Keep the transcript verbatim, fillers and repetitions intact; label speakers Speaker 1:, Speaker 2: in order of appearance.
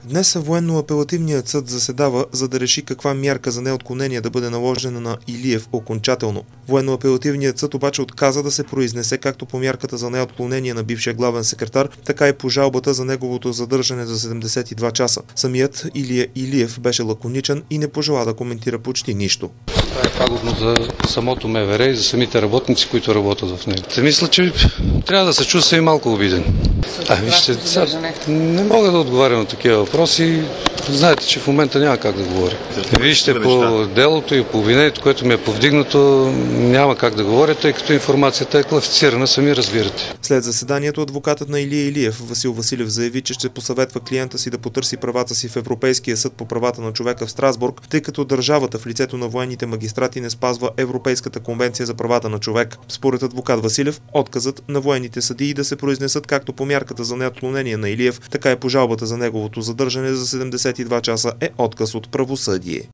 Speaker 1: Днес военно-апелативният съд заседава, за да реши каква мярка за неотклонение да бъде наложена на Илиев окончателно. Военно-апелативният съд обаче отказа да се произнесе както по мярката за неотклонение на бившия главен секретар, така и по жалбата за неговото задържане за седемдесет и два часа. Самият Илия Илиев беше лаконичен и не пожела да коментира почти нищо.
Speaker 2: Това е пагубно за самото МВР и за самите работници, които работят в него. Те мисля, че трябва да се чувства и малко обиден. А, вижте, сега, не мога да отговарям на такива въпроси. Знаете, че в момента няма как да говоря. Вижте, по делото и по обвинението, което ми е повдигнато, няма как да говоря, тъй като информацията е класифицирана, сами разбирате.
Speaker 1: След заседанието адвокатът на Илия Илиев, Васил Василев, заяви, че ще посъветва клиента си да потърси правата си в Европейския съд по правата на човека в Страсбург, тъй като държавата в лицето на военните магистрати не спазва Европейската конвенция за правата на човек. Според адвокат Василев, отказът на военните съдии да се произнесат както по мярката за неотклонение на Илиев, така и по жалбата за неговото задържане за седемдесет и два часа е отказ от правосъдие.